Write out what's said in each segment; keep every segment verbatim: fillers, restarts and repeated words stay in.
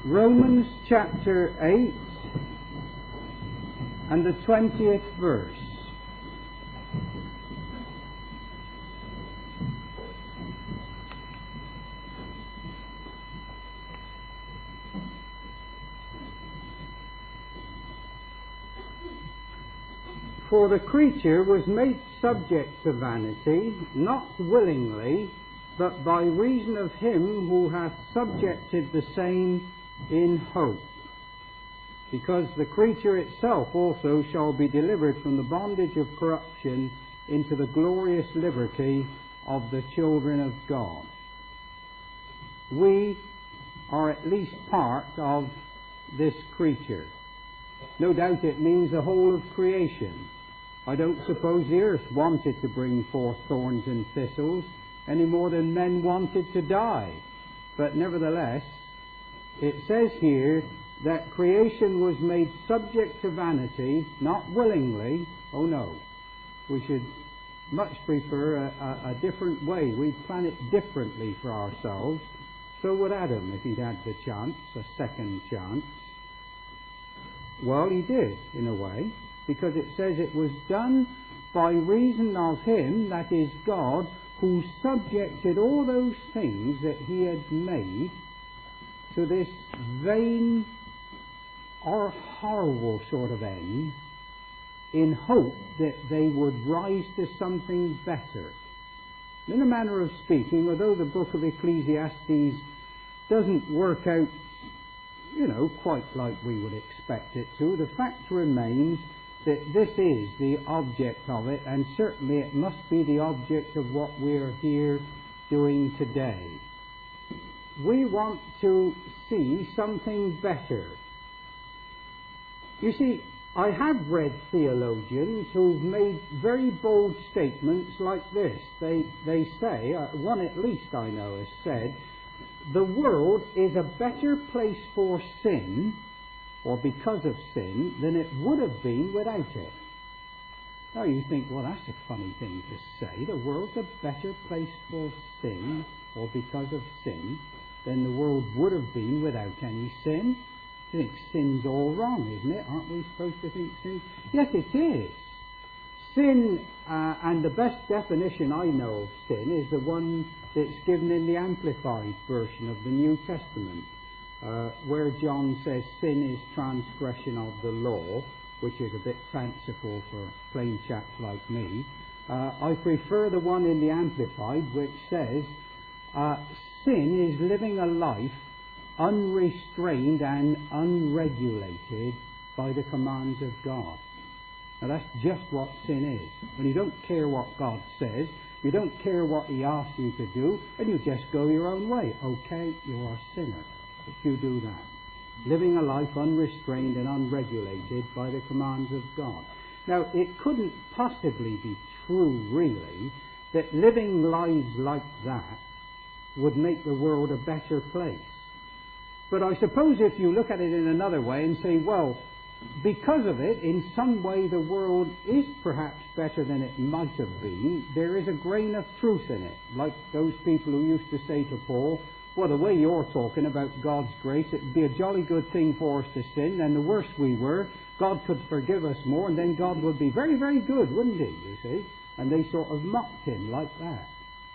Romans chapter eight and the twentieth verse. For the creature was made subject to vanity, not willingly, but by reason of him who hath subjected the same in hope. Because the creature itself also shall be delivered from the bondage of corruption into the glorious liberty of the children of God. We are at least part of this creature. No doubt it means the whole of creation. I don't suppose the earth wanted to bring forth thorns and thistles any more than men wanted to die. But nevertheless, it says here that creation was made subject to vanity, not willingly. Oh no, we should much prefer a, a, a different way. We plan it differently for ourselves. So would Adam if he'd had the chance, a second chance. Well, he did, in a way, because it says it was done by reason of him, that is God, who subjected all those things that he had made to this vain or horrible sort of end, in hope that they would rise to something better. In a manner of speaking, although the book of Ecclesiastes doesn't work out, you know, quite like we would expect it to, the fact remains that this is the object of it, and certainly it must be the object of what we're here doing today. We want to see something better. You see, I have read theologians who've made very bold statements like this. They, they say, uh, one at least I know has said, the world is a better place for sin, or because of sin, than it would have been without it. Now you think, well, that's a funny thing to say. The world's a better place for sin, or because of sin, than the world would have been without any sin. You think sin's all wrong, isn't it? Aren't we supposed to think sin? Yes, it is. Sin, uh, and the best definition I know of sin is the one that's given in the Amplified version of the New Testament. Uh, where John says sin is transgression of the law, which is a bit fanciful for plain chaps like me. Uh, I prefer the one in the Amplified, which says uh, sin is living a life unrestrained and unregulated by the commands of God. Now that's just what sin is. When you don't care what God says, you don't care what He asks you to do, and you just go your own way. Okay, you are a sinner if you do that. Living a life unrestrained and unregulated by the commands of God. Now, it couldn't possibly be true, really, that living lives like that would make the world a better place. But I suppose if you look at it in another way and say, well, because of it, in some way the world is perhaps better than it might have been, there is a grain of truth in it. Like those people who used to say to Paul, well, the way you're talking about God's grace, it would be a jolly good thing for us to sin, and the worse we were, God could forgive us more, and then God would be very, very good, wouldn't He, you see? And they sort of mocked Him like that.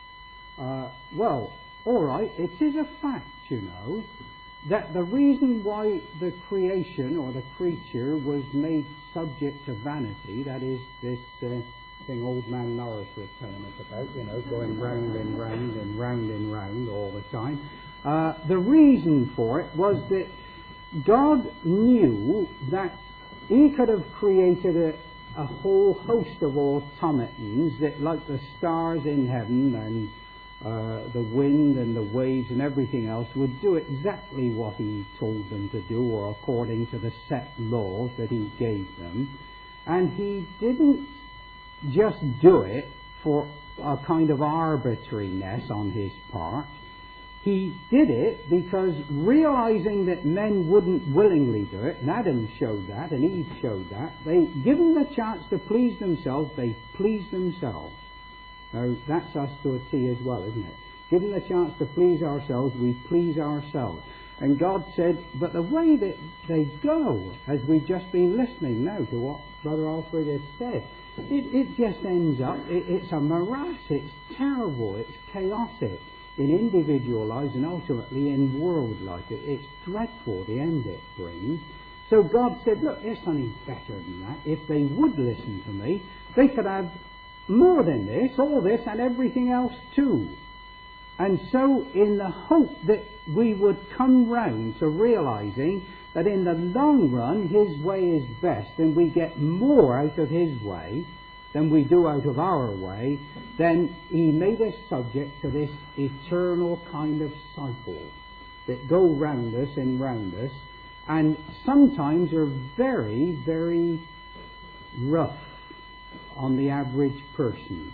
Uh, well, all right, it is a fact, you know, that the reason why the creation or the creature was made subject to vanity, that is this uh, thing old man Norris was telling us about, you know, going round and round and round and round all the time. Uh, the reason for it was that God knew that He could have created a, a whole host of automatons that, like the stars in heaven and Uh, the wind and the waves and everything else, would do exactly what He told them to do, or according to the set laws that He gave them. And He didn't just do it for a kind of arbitrariness on His part. He did it because, realizing that men wouldn't willingly do it, and Adam showed that and Eve showed that, they, given the chance to please themselves, they pleased themselves. Now, that's us to a T as well, isn't it? Given the chance to please ourselves, we please ourselves. And God said, but the way that they go, as we've just been listening now to what Brother Alfred has said, it, it just ends up, it, it's a morass, it's terrible, it's chaotic in individual lives and ultimately in world life. It, it's dreadful, the end it brings. So God said, look, there's something better than that. If they would listen to me, they could have more than this, all this and everything else too. And so in the hope that we would come round to realising that in the long run His way is best and we get more out of His way than we do out of our way, then He made us subject to this eternal kind of cycle that go round us and round us, and sometimes are very, very rough on the average person.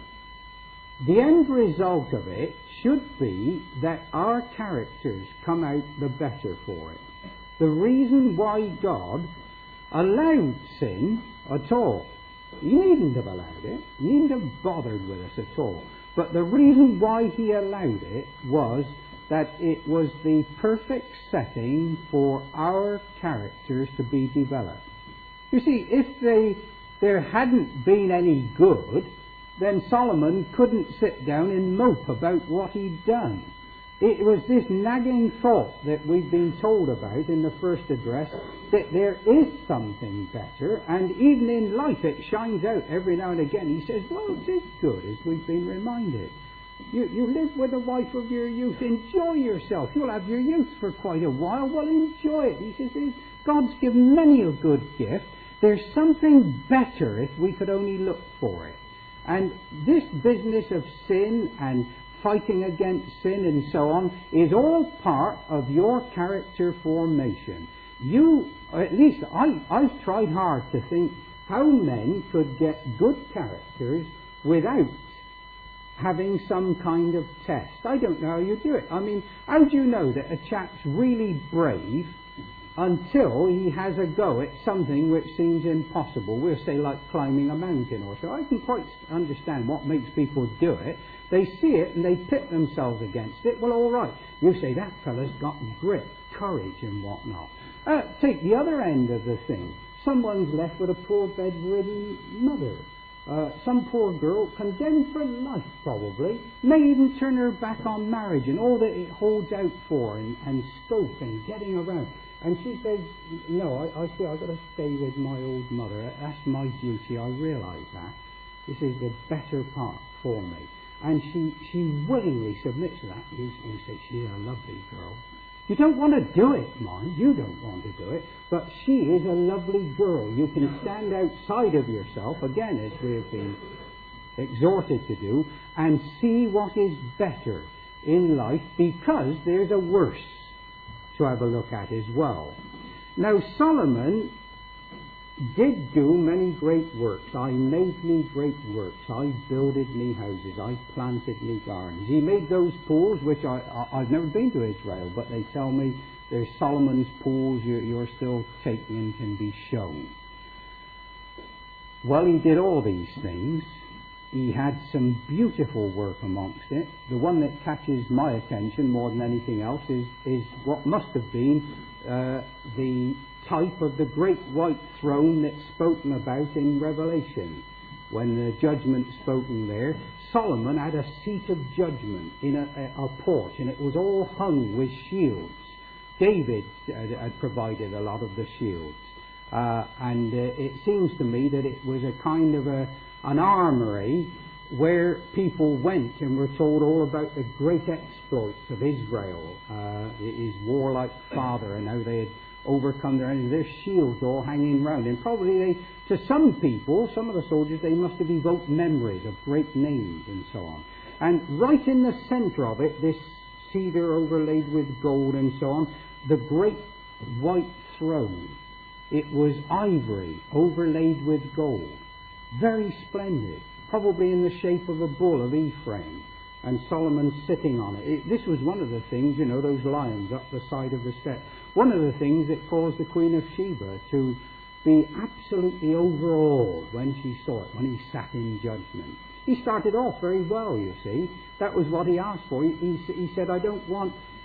The end result of it should be that our characters come out the better for it. The reason why God allowed sin at all, He needn't have allowed it, He needn't have bothered with us at all, but the reason why He allowed it was that it was the perfect setting for our characters to be developed. You see, if they, there hadn't been any good, then Solomon couldn't sit down and mope about what he'd done. It was this nagging thought that we've been told about in the first address, that there is something better, and even in life it shines out every now and again. He says, well, it is good, as we've been reminded. You, you live with the wife of your youth, enjoy yourself. You'll have your youth for quite a while, well, enjoy it. He says, God's given many a good gift. There's something better if we could only look for it. And this business of sin and fighting against sin and so on is all part of your character formation. You, or at least I, I've tried hard to think how men could get good characters without having some kind of test. I don't know how you do it. I mean, how do you know that a chap's really brave until he has a go at something which seems impossible? We'll say like climbing a mountain or so. I can quite understand what makes people do it. They see it and they pit themselves against it. Well, all right. You say that fella's got grit, courage and whatnot. Uh, take the other end of the thing. Someone's left with a poor bedridden mother. Uh, some poor girl, condemned for life probably, may even turn her back on marriage and all that it holds out for and, and scope and getting around. And she says, no, I, I feel I've got to stay with my old mother. That's my duty. I realise that. This is the better part for me. And she, she willingly submits to that. You, you say, she's a lovely girl. You don't want to do it, mind. You don't want to do it. But she is a lovely girl. You can stand outside of yourself, again, as we have been exhorted to do, and see what is better in life, because there's a worse to have a look at as well. Now, Solomon did do many great works. I made me great works. I builded me houses. I planted me gardens. He made those pools, which I, I, I've never been to Israel, but they tell me there's Solomon's pools you're, you're still taking and can be shown. Well, he did all these things. He had some beautiful work amongst it. The one that catches my attention more than anything else is, is what must have been uh, the type of the great white throne that's spoken about in Revelation. When the judgment's spoken there, Solomon had a seat of judgment in a, a, a porch, and it was all hung with shields. David had, had provided a lot of the shields. Uh, and uh, it seems to me that it was a kind of a an armory where people went and were told all about the great exploits of Israel, uh, his warlike father, and how they had overcome their enemies. Their shields all hanging round, and probably they, to some people, some of the soldiers, they must have evoked memories of great names and so on. And right in the centre of it, this cedar overlaid with gold and so on, the great white throne. It was ivory overlaid with gold. Very splendid, probably in the shape of a bull of Ephraim, and Solomon sitting on it. it. This was one of the things, you know, those lions up the side of the step. One of the things that caused the Queen of Sheba to be absolutely overawed when she saw it, when he sat in judgment. He started off very well, you see. That was what he asked for. He, he, he said, I don't want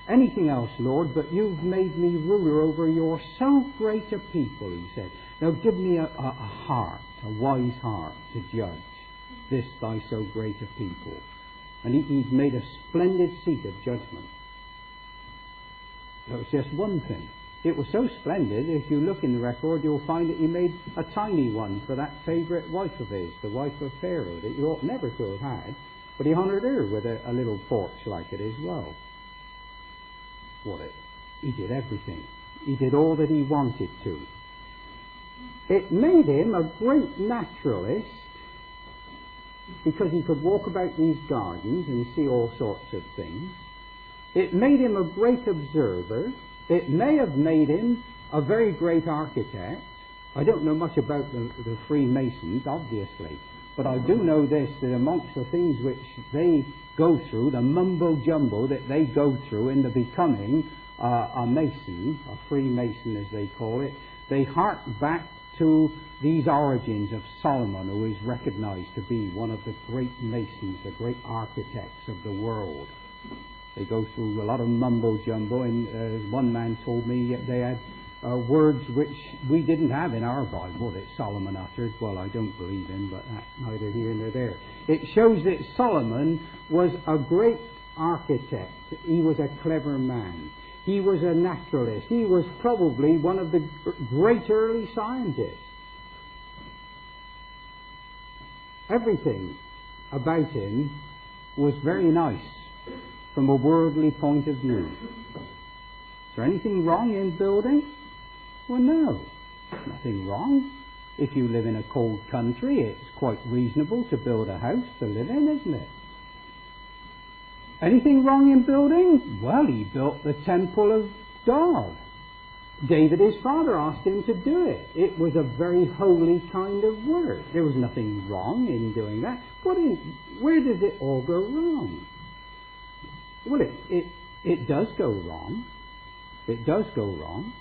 anything else, Lord, but you've made me ruler over your so great a people, he said. Now give me a, a, a heart, a wise heart to judge this thy so great a people. And he, he'd made a splendid seat of judgment. That was just one thing. It was so splendid, if you look in the record, you'll find that he made a tiny one for that favourite wife of his, the wife of Pharaoh, that you ought never to have had, but he honoured her with a, a little porch like it as well. What it? He did everything. He did all that he wanted to. It made him a great naturalist, because he could walk about these gardens and see all sorts of things. It made him a great observer. It may have made him a very great architect. I don't know much about the, the Freemasons, obviously, but I do know this, that amongst the things which they go through, the mumbo-jumbo that they go through in the becoming uh, a Mason, a Freemason as they call it, they hark back to these origins of Solomon, who is recognized to be one of the great Masons, the great architects of the world. They go through a lot of mumbo-jumbo, and uh, one man told me they had uh, words which we didn't have in our Bible that Solomon uttered. Well, I don't believe him, but that's neither here nor there. It shows that Solomon was a great architect. He was a clever man. He was a naturalist. He was probably one of the great early scientists. Everything about him was very nice from a worldly point of view. Is there anything wrong in building? Well, no. Nothing wrong. If you live in a cold country, it's quite reasonable to build a house to live in, isn't it? Anything wrong in building? Well, he built the temple of God. David, his father, asked him to do it. It was a very holy kind of work. There was nothing wrong in doing that. What is, where does it all go wrong? Well, it, it, it does go wrong. It does go wrong.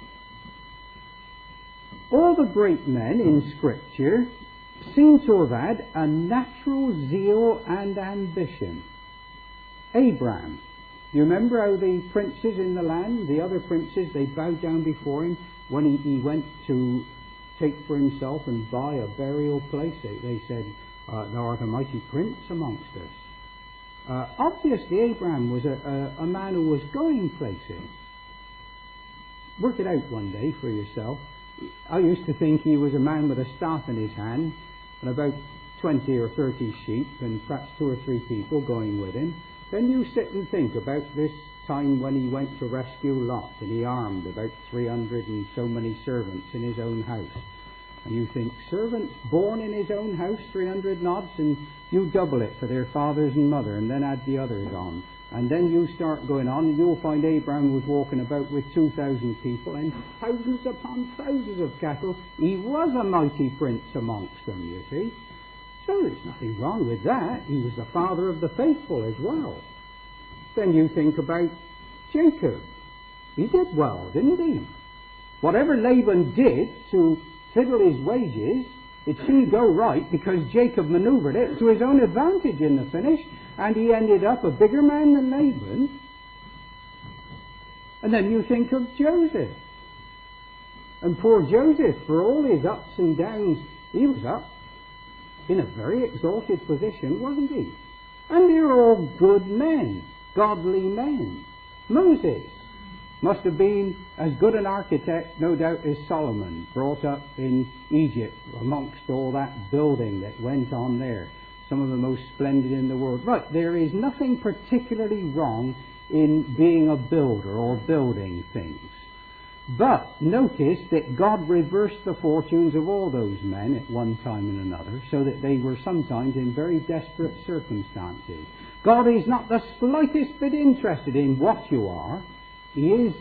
All the great men in Scripture seem to have had a natural zeal and ambition. Abraham, you remember how the princes in the land, the other princes, they bowed down before him when he, he went to take for himself and buy a burial place? They, they said, uh, thou art a mighty prince amongst us. Uh, obviously, Abraham was a, a, a man who was going places. Work it out one day for yourself. I used to think he was a man with a staff in his hand and about twenty or thirty sheep and perhaps two or three people going with him. Then you sit and think about this time when he went to rescue Lot and he armed about three hundred and so many servants in his own house. And you think, servants born in his own house, three hundred nods, and you double it for their fathers and mother, and then add the others on. And then you start going on, and you'll find Abraham was walking about with two thousand people and thousands upon thousands of cattle. He was a mighty prince amongst them, you see. So there's nothing wrong with that. He was the father of the faithful as well. Then you think about Jacob. He did well, didn't he? Whatever Laban did to fiddle his wages, it seemed to go right because Jacob manoeuvred it to his own advantage in the finish, and he ended up a bigger man than Laban. And then you think of Joseph. And poor Joseph, for all his ups and downs, he was up in a very exalted position, wasn't he? And they were all good men, godly men. Moses must have been as good an architect, no doubt, as Solomon, brought up in Egypt amongst all that building that went on there. Some of the most splendid in the world. Right, there is nothing particularly wrong in being a builder or building things. But notice that God reversed the fortunes of all those men at one time and another, so that they were sometimes in very desperate circumstances. God is not the slightest bit interested in what you are. He is,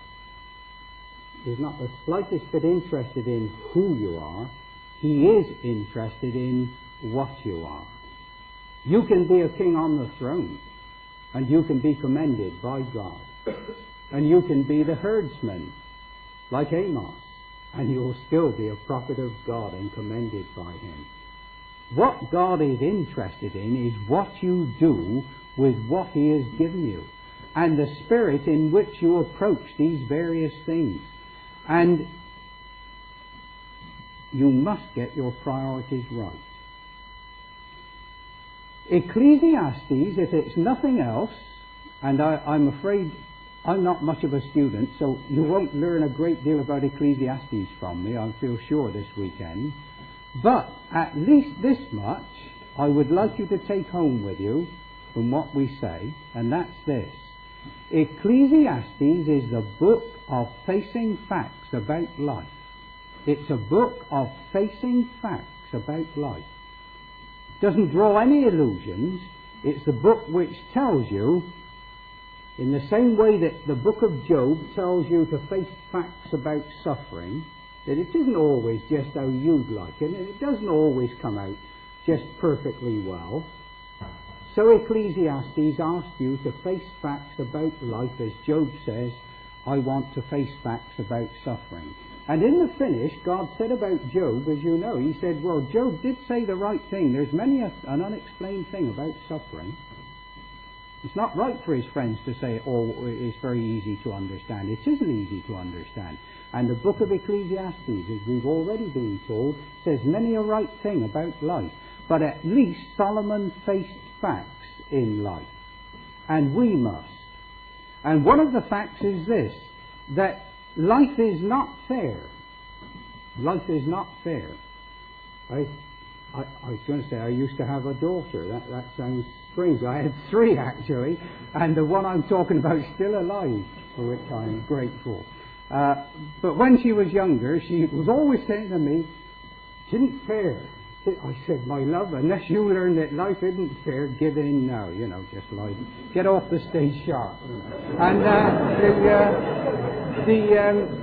is not the slightest bit interested in who you are. He is interested in what you are. You can be a king on the throne, and you can be commended by God. And you can be the herdsman, like Amos, and you will still be a prophet of God and commended by him. What God is interested in is what you do with what he has given you. and the spirit in which you approach these various things. And you must get your priorities right. Ecclesiastes, if it's nothing else, and I, I'm afraid I'm not much of a student, so you won't learn a great deal about Ecclesiastes from me, I feel sure, this weekend. But at least this much I would like you to take home with you from what we say, and that's this. Ecclesiastes is the book of facing facts about life. It's a book of facing facts about life. It doesn't draw any illusions. It's the book which tells you, in the same way that the book of Job tells you to face facts about suffering, that it isn't always just how you'd like it, and it doesn't always come out just perfectly well. So Ecclesiastes asks you to face facts about life, as Job says, I want to face facts about suffering. And in the finish, God said about Job, as you know, he said, well, Job did say the right thing. There's many a, an unexplained thing about suffering. It's not right for his friends to say, oh, it's very easy to understand. It isn't easy to understand. And the book of Ecclesiastes, as we've already been told, says many a right thing about life. But at least Solomon faced facts in life. And we must. And one of the facts is this, that life is not fair. Life is not fair. I, I, I was going to say I used to have a daughter. That, that sounds strange. I had three, actually. And the one I'm talking about is still alive, for which I'm grateful. Uh, but when she was younger, she was always saying to me, it isn't fair. I said, my love, unless you learn that life isn't fair, give in now, you know, just like, get off the stage sharp. And uh, the, uh, the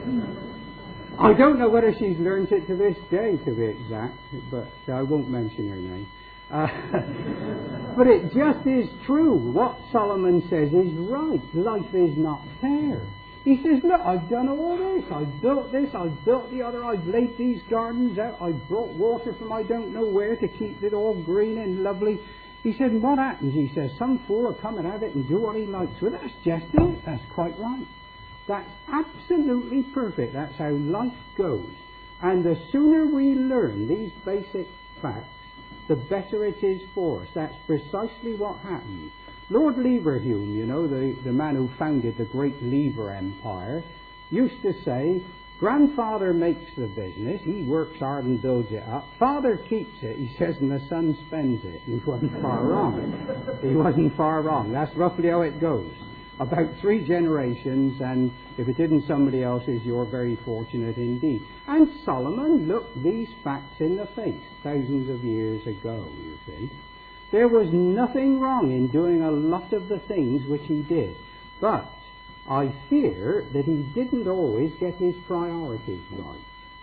um, I don't know whether she's learned it to this day, to be exact, but I won't mention her name. Uh, but it just is true. What Solomon says is right. Life is not fair. He says, look, I've done all this, I've built this, I've built the other, I've laid these gardens out, I've brought water from I don't know where to keep it all green and lovely. He said, and what happens? He says, some fool will come and have it and do what he likes. Well, that's just it. That's quite right. That's absolutely perfect. That's how life goes. And the sooner we learn these basic facts, the better it is for us. That's precisely what happens. Lord Leverhulme, you know, the, the man who founded the great Lever Empire, used to say, grandfather makes the business, he works hard and builds it up. Father keeps it, he says, and the son spends it. He wasn't far wrong. He wasn't far wrong. That's roughly how it goes. About three generations, and if it isn't somebody else's, you're very fortunate indeed. And Solomon looked these facts in the face thousands of years ago, you see. There was nothing wrong in doing a lot of the things which he did. But I fear that he didn't always get his priorities right.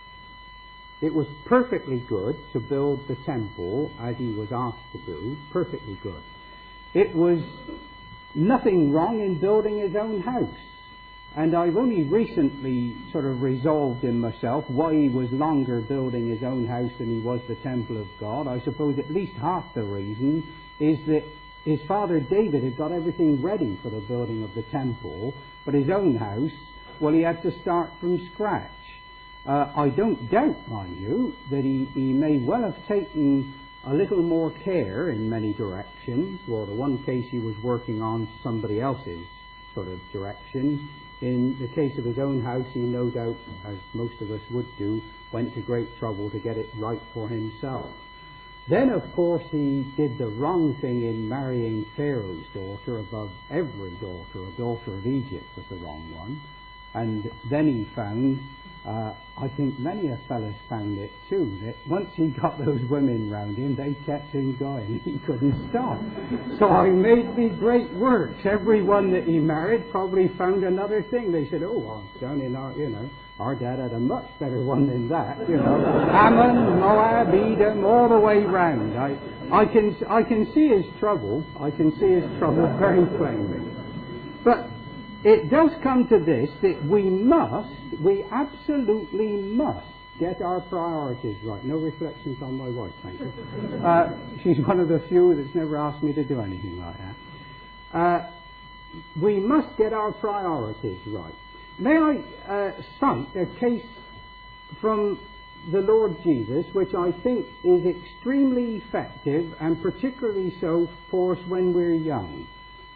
It was perfectly good to build the temple as he was asked to do. Perfectly good. It was nothing wrong in building his own house. And I've only recently sort of resolved in myself why he was longer building his own house than he was the temple of God. I suppose at least half the reason is that his father David had got everything ready for the building of the temple, but his own house, well, he had to start from scratch. Uh, I don't doubt, mind you, that he, he may well have taken a little more care in many directions. Well, the one case he was working on somebody else's sort of direction. In the case of his own house, he no doubt, as most of us would do, went to great trouble to get it right for himself. Then, of course, he did the wrong thing in marrying Pharaoh's daughter above every daughter. A daughter of Egypt was the wrong one. And then he found, uh, I think many a fellas found it too, that once he got those women round him, they kept him going. He couldn't stop. So I made me great works. Every one that he married probably found another thing. They said, oh, well, down in our, you know, our dad had a much better one than that, you know. Ammon, Moab, Edom, all the way round. I, I can, I can see his trouble. I can see his trouble very plainly. But it does come to this, that we must, we absolutely must get our priorities right. No reflections on my wife, thank you. Uh, she's one of the few that's never asked me to do anything like that. Uh, we must get our priorities right. May I uh, cite a case from the Lord Jesus, which I think is extremely effective, and particularly so for us when we're young.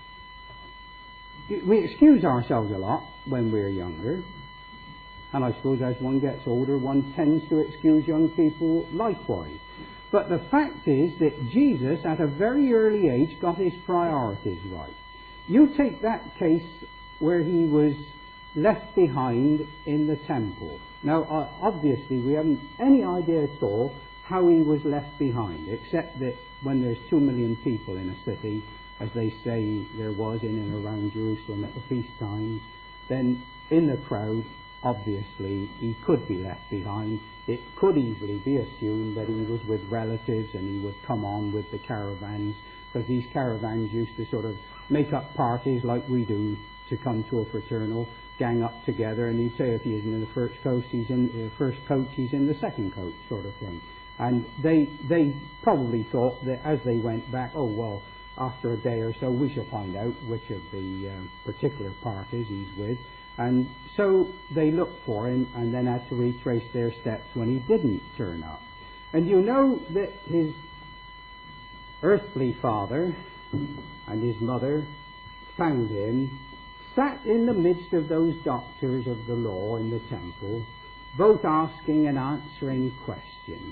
We excuse ourselves a lot when we're younger, and I suppose as one gets older, one tends to excuse young people likewise. But the fact is that Jesus, at a very early age, got his priorities right. You take that case where he was left behind in the temple. Now, uh, obviously, we haven't any idea at all how he was left behind, except that when there's two million people in a city, as they say there was in and around Jerusalem at the feast times, then in the crowd, obviously, he could be left behind. It could easily be assumed that he was with relatives and he would come on with the caravans, because these caravans used to sort of make up parties like we do to come to a fraternal, gang up together, and he'd say if he's in the first coach, he's in the first coach, he's in the second coach, sort of thing. And they they probably thought that as they went back, oh well, after a day or so we shall find out which of the uh, particular parties he's with. And so they looked for him and then had to retrace their steps when he didn't turn up. And you know that his earthly father and his mother found him sat in the midst of those doctors of the law in the temple, both asking and answering questions.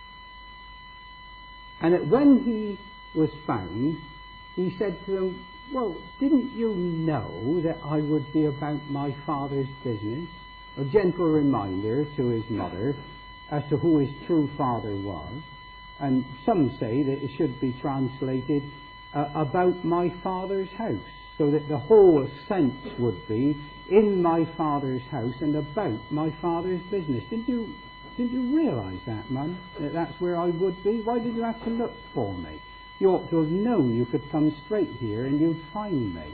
And that when he was found, he said to them, well, didn't you know that I would be about my Father's business? A gentle reminder to his mother as to who his true father was. And some say that it should be translated uh, about my Father's house, so that the whole sense would be in my Father's house and about my Father's business. Did you, did you realise that, Mum? That that's where I would be? Why did you have to look for me? You ought to have known you could come straight here and you'd find me.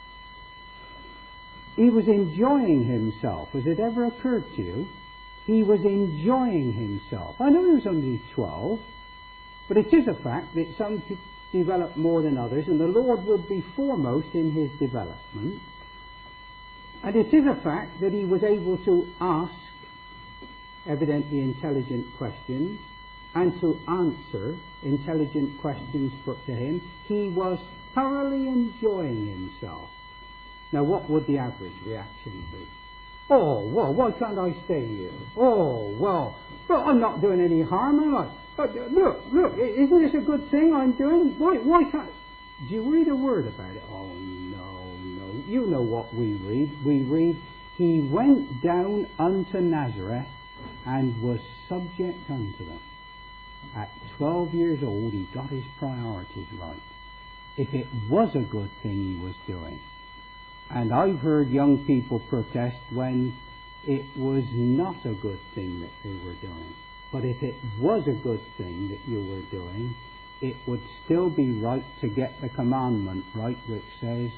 He was enjoying himself. Has it ever occurred to you? He was enjoying himself. I know he was only twelve, but it is a fact that some people develop more than others, and the Lord would be foremost in his development. And it is a fact that he was able to ask evidently intelligent questions and to answer intelligent questions put to him. He was thoroughly enjoying himself. Now, what would the average reaction be? Oh, well, why can't I stay here? Oh, well, well, I'm not doing any harm, am I? But look, look, isn't this a good thing I'm doing? Why, why can't... Do you read a word about it? Oh, no, no. You know what we read. We read, he went down unto Nazareth and was subject unto them. At twelve years old, he got his priorities right. If it was a good thing he was doing. And I've heard young people protest when it was not a good thing that they were doing. But if it was a good thing that you were doing, it would still be right to get the commandment right, which says,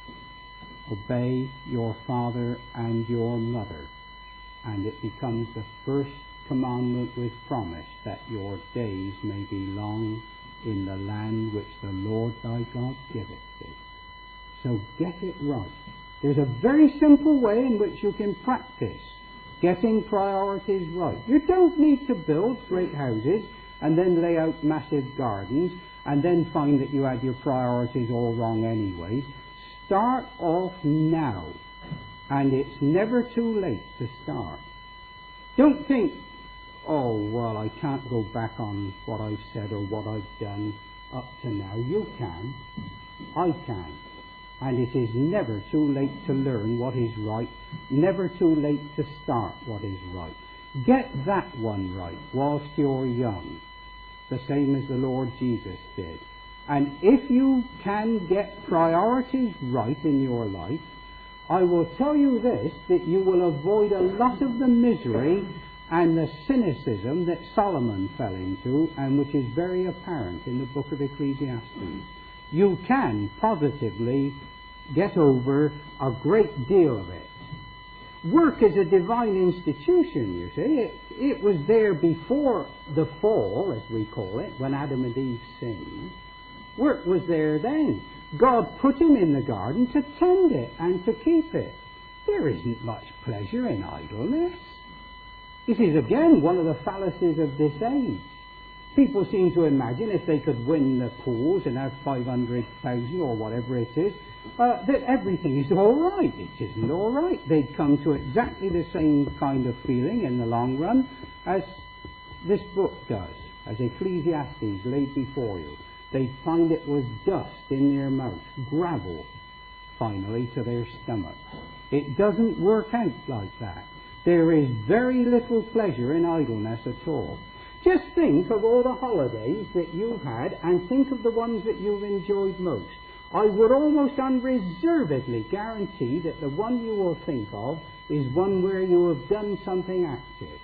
obey your father and your mother. And it becomes the first commandment with promise, that your days may be long in the land which the Lord thy God giveth thee. So get it right. There's a very simple way in which you can practice getting priorities right. You don't need to build great houses and then lay out massive gardens and then find that you had your priorities all wrong anyway. Start off now, and it's never too late to start. Don't think, oh, well, I can't go back on what I've said or what I've done up to now. You can. I can. And it is never too late to learn what is right, never too late to start what is right. Get that one right whilst you're young, the same as the Lord Jesus did. And if you can get priorities right in your life, I will tell you this, that you will avoid a lot of the misery and the cynicism that Solomon fell into, and which is very apparent in the book of Ecclesiastes. You can positively get over a great deal of it. Work is a divine institution, you see. It, it was there before the fall, as we call it, when Adam and Eve sinned. Work was there then. God put him in the garden to tend it and to keep it. There isn't much pleasure in idleness. This is again one of the fallacies of this age. People seem to imagine if they could win the pools and have five hundred thousand or whatever it is, uh, that everything is all right. It isn't all right. They'd come to exactly the same kind of feeling in the long run as this book does, as Ecclesiastes laid before you. They'd find it was dust in their mouth, gravel, finally, to their stomach. It doesn't work out like that. There is very little pleasure in idleness at all. Just think of all the holidays that you've had and think of the ones that you've enjoyed most. I would almost unreservedly guarantee that the one you will think of is one where you have done something active.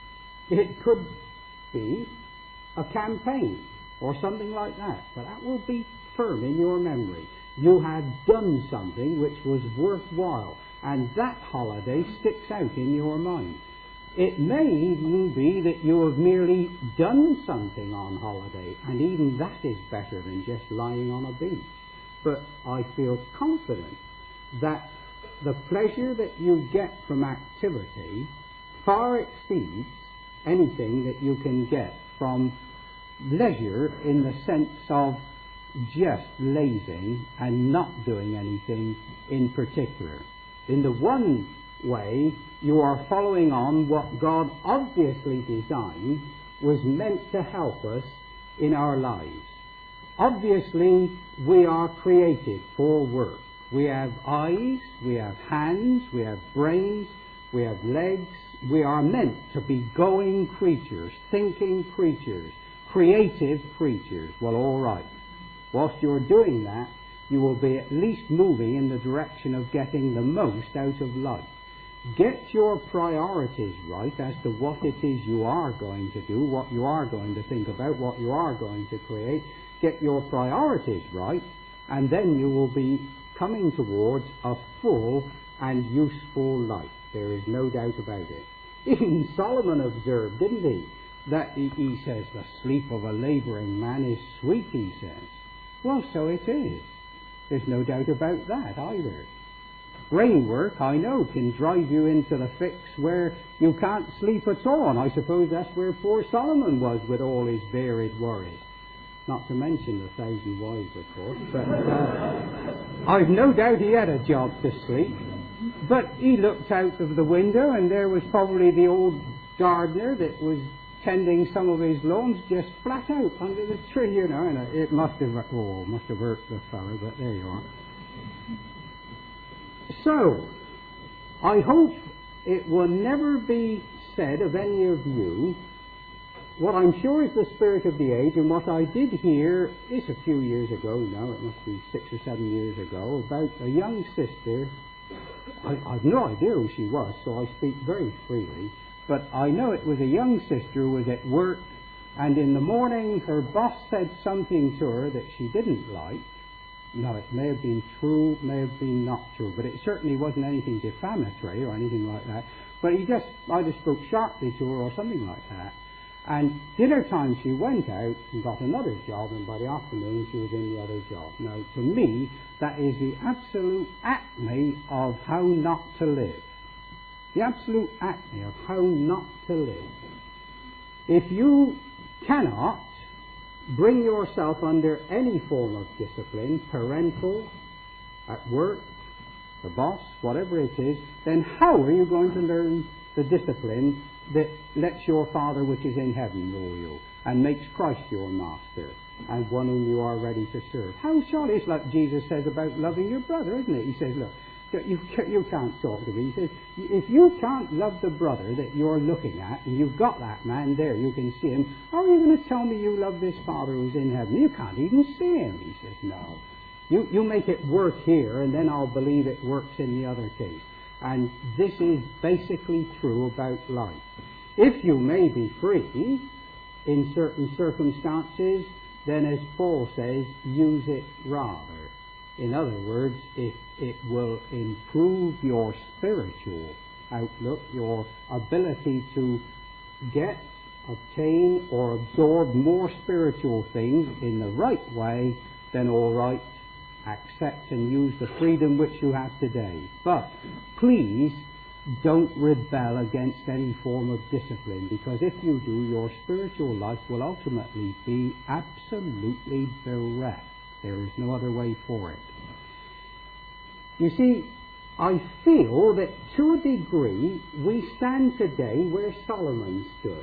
It could be a campaign or something like that, but that will be firm in your memory. You had done something which was worthwhile, and that holiday sticks out in your mind. It may even be that you have merely done something on holiday, and even that is better than just lying on a beach. But I feel confident that the pleasure that you get from activity far exceeds anything that you can get from leisure in the sense of just lazing and not doing anything in particular. In the one way, you are following on what God obviously designed was meant to help us in our lives. Obviously, we are created for work. We have eyes, we have hands, we have brains, we have legs. We are meant to be going creatures, thinking creatures, creative creatures. Well, all right. Whilst you're doing that, you will be at least moving in the direction of getting the most out of life. Get your priorities right as to what it is you are going to do, what you are going to think about, what you are going to create. Get your priorities right, and then you will be coming towards a full and useful life. There is no doubt about it. Even Solomon observed, didn't he, that he, he says, the sleep of a labouring man is sweet, he says. Well, so it is. There's no doubt about that either. Brain work, I know, can drive you into the fix where you can't sleep at all, and I suppose that's where poor Solomon was with all his varied worries. Not to mention the thousand wives, of course, but uh, I've no doubt he had a job to sleep. But he looked out of the window, and there was probably the old gardener that was tending some of his lawns just flat out under the tree, you know, and it must have, oh, must have hurt the fellow, but there you are. So, I hope it will never be said of any of you what I'm sure is the spirit of the age, and what I did hear is a few years ago now, it must be six or seven years ago, about a young sister. I, I've no idea who she was, so I speak very freely, but I know it was a young sister who was at work, and in the morning her boss said something to her that she didn't like. Now, it may have been true, may have been not true, but it certainly wasn't anything defamatory or anything like that. But he just either spoke sharply to her or something like that. And dinner time she went out and got another job, and by the afternoon she was in the other job. Now, to me, that is the absolute acme of how not to live. The absolute acme of how not to live. If you cannot bring yourself under any form of discipline, parental, at work, the boss, whatever it is, then how are you going to learn the discipline that lets your Father which is in heaven rule you and makes Christ your master and one whom you are ready to serve? How shall it? It's like Jesus says about loving your brother, isn't it? He says, look, you, you can't talk to me. He says, if you can't love the brother that you're looking at, and you've got that man there, you can see him, how are you going to tell me you love this Father who's in heaven? You can't even see him. He says, no. You, you make it work here, and then I'll believe it works in the other case. And this is basically true about life. If you may be free in certain circumstances, then as Paul says, use it rather. In other words, it, it will improve your spiritual outlook, your ability to get, obtain, or absorb more spiritual things in the right way, then all right, accept and use the freedom which you have today. But please don't rebel against any form of discipline, because if you do, your spiritual life will ultimately be absolutely bereft. There is no other way for it. You see, I feel that to a degree we stand today where Solomon stood.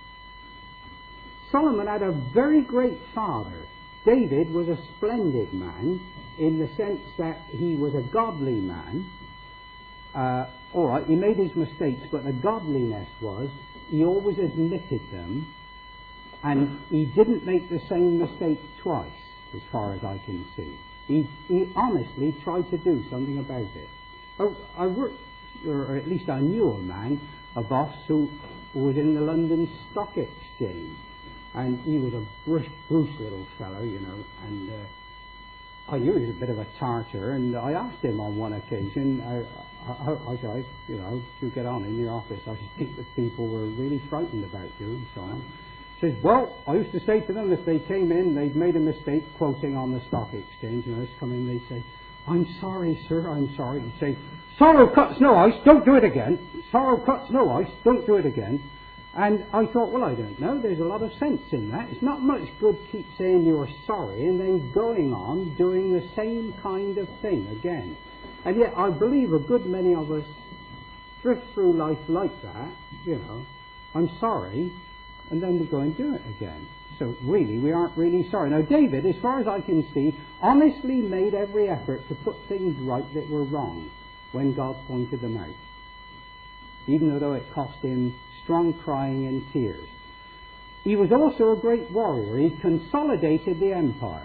Solomon had a very great father. David was a splendid man in the sense that he was a godly man. Uh, all right, he made his mistakes, but the godliness was he always admitted them, and he didn't make the same mistake twice, as far as I can see. He, he honestly tried to do something about it. I, I worked, or at least I knew a man, a boss, who, who was in the London Stock Exchange. And he was a brusque, Bruce little fellow, you know, and uh, I knew he was a bit of a tartar, and I asked him on one occasion, I, I, I said, you know, you get on in your office, I think that people were really frightened about you, and so on. He says, well, I used to say to them, if they came in, they'd made a mistake quoting on the stock exchange, you know, they'd come in, they'd say, I'm sorry, sir, I'm sorry. He'd say, sorrow cuts no ice, don't do it again. Sorrow cuts no ice, don't do it again. And I thought, well, I don't know, there's a lot of sense in that. It's not much good keep saying you're sorry and then going on doing the same kind of thing again. And yet I believe a good many of us drift through life like that, you know. I'm sorry, and then we go and do it again. So really, we aren't really sorry. Now David, as far as I can see, honestly made every effort to put things right that were wrong when God pointed them out, even though it cost him strong crying and tears. He was also a great warrior. He consolidated the empire.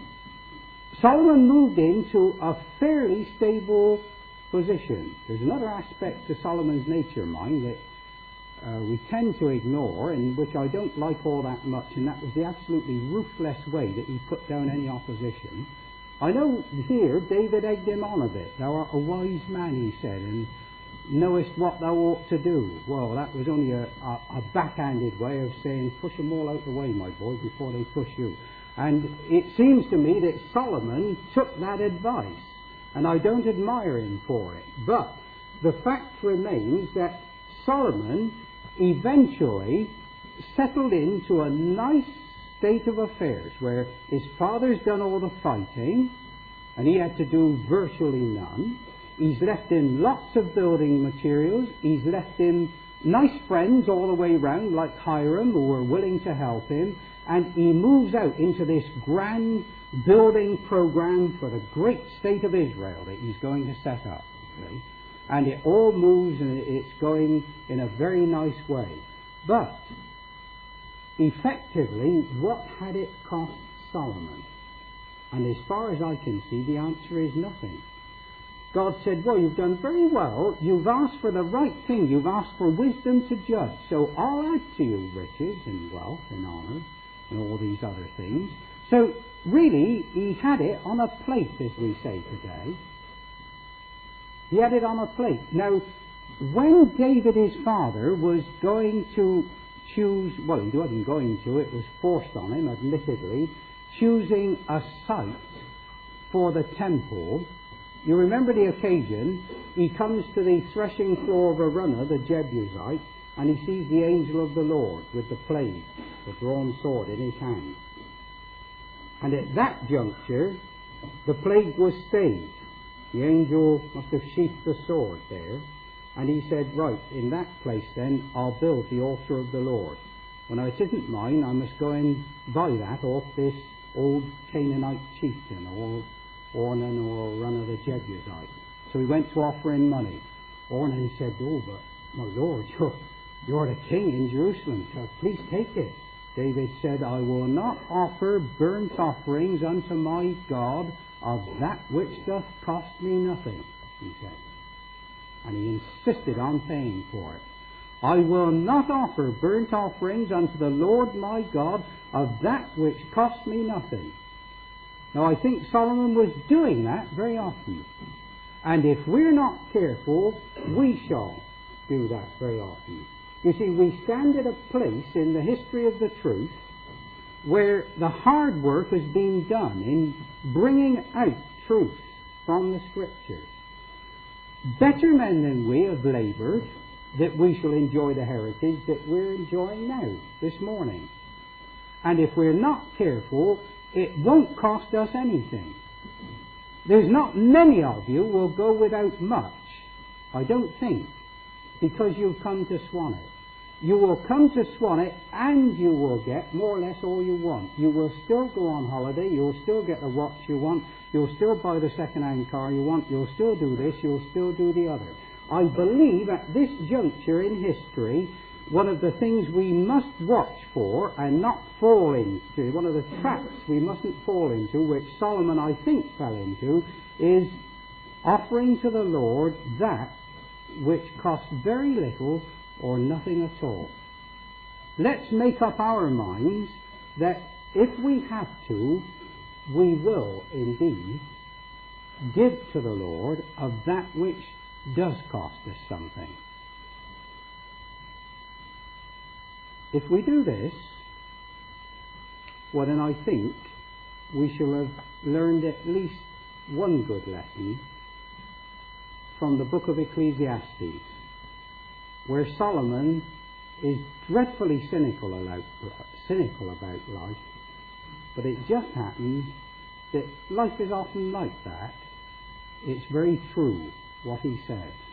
Solomon moved into a fairly stable position. There's another aspect to Solomon's nature, mind, that uh, we tend to ignore, and which I don't like all that much, and that was the absolutely ruthless way that he put down any opposition. I know here David egged him on a bit. Thou art a wise man, he said, and knowest what thou ought to do. Well, that was only a, a, a backhanded way of saying, push them all out the way, my boy, before they push you. And it seems to me that Solomon took that advice, and I don't admire him for it. But the fact remains that Solomon eventually settled into a nice state of affairs where his father's done all the fighting, and he had to do virtually none. He's left him lots of building materials. He's left him nice friends all the way round, like Hiram, who were willing to help him. And he moves out into this grand building program for the great state of Israel that he's going to set up. Okay? And it all moves, and it's going in a very nice way. But effectively, what had it cost Solomon? And as far as I can see, the answer is nothing. God said, well, you've done very well. You've asked for the right thing. You've asked for wisdom to judge. So I'll add to you riches and wealth and honour and all these other things. So really, he had it on a plate, as we say today. He had it on a plate. Now, when David, his father, was going to choose, well, he wasn't going to, it was forced on him, admittedly, choosing a site for the temple. You remember the occasion. He comes to the threshing floor of Araunah, the Jebusite, and he sees the angel of the Lord with the plague, the drawn sword in his hand. And at that juncture, the plague was stayed. The angel must have sheathed the sword there, and he said, right, in that place then, I'll build the altar of the Lord. Well, now, it isn't mine. I must go and buy that off this old Canaanite chieftain, or Ornan or Araunah the Jebusite. So he went to offer him money. Ornan said, oh, but my lord, you're, you're the king in Jerusalem, so please take it. David said, I will not offer burnt offerings unto my God of that which doth cost me nothing, he said. And he insisted on paying for it. I will not offer burnt offerings unto the Lord my God of that which cost me nothing. Now, I think Solomon was doing that very often. And if we're not careful, we shall do that very often. You see, we stand at a place in the history of the truth where the hard work has been done in bringing out truth from the Scriptures. Better men than we have laboured that we shall enjoy the heritage that we're enjoying now, this morning. And if we're not careful, it won't cost us anything. There's not many of you will go without much, I don't think, because you've come to Swanwick. You will come to Swanwick and you will get more or less all you want. You will still go on holiday, you'll still get the watch you want, you'll still buy the second-hand car you want, you'll still do this, you'll still do the other. I believe at this juncture in history, one of the things we must watch for and not fall into, one of the traps we mustn't fall into, which Solomon I think fell into, is offering to the Lord that which costs very little or nothing at all. Let's make up our minds that if we have to, we will indeed give to the Lord of that which does cost us something. If we do this, well then I think we shall have learned at least one good lesson from the book of Ecclesiastes, where Solomon is dreadfully cynical about, cynical about life, but it just happens that life is often like that. It's very true what he says.